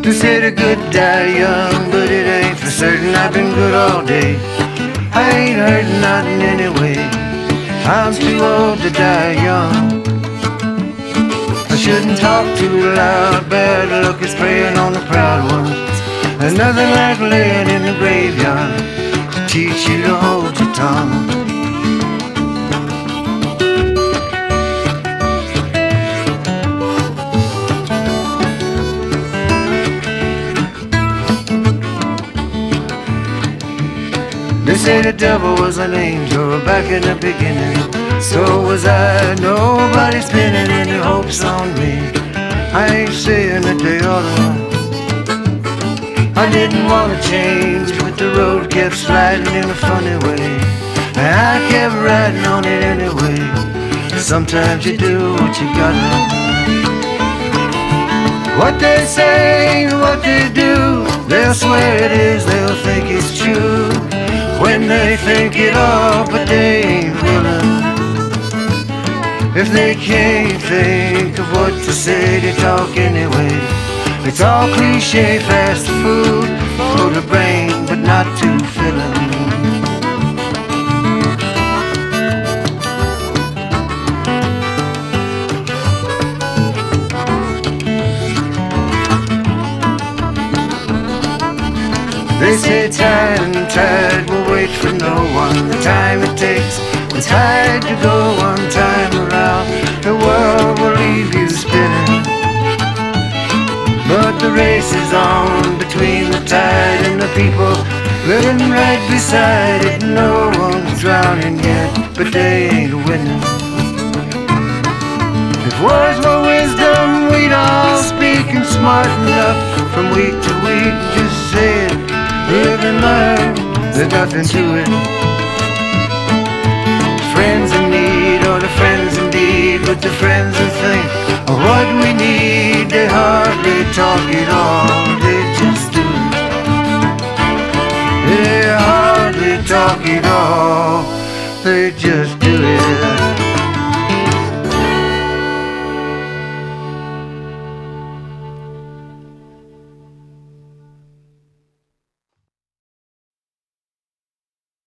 They say the good die young, but it ain't for certain. I've been good all day. I ain't hurting nothing anyway. I'm too old to die young. I shouldn't talk too loud. Bad luck is preying on the proud ones. There's nothing like laying in the graveyard to teach you to hold your tongue. They say the devil was an angel back in the beginning. So was I. Nobody's pinning any hopes on me. I ain't saying that they oughta. I didn't want to change, but the road kept sliding in a funny way, and I kept riding on it anyway. Sometimes you do what you gotta. What they say and what they do, they'll swear it is, they'll think it's true when they think it all, but they ain't willing. If they can't think of what to say, they talk anyway. It's all cliche, fast food for the brain, but not too filling. They say time and tide will wait for no one. The time it takes the tide to go one time around, the world will leave you spinning. But the race is on between the tide and the people living right beside it. No one's drowning yet, but they ain't winning. If words were wisdom, we'd all speak and smarten up from week to week. Just say it, live and learn, there's nothing to it. Friends in need, or the friends indeed, but the friends who think of what we need, they hardly talk at all, they just do it. They hardly talk at all, they just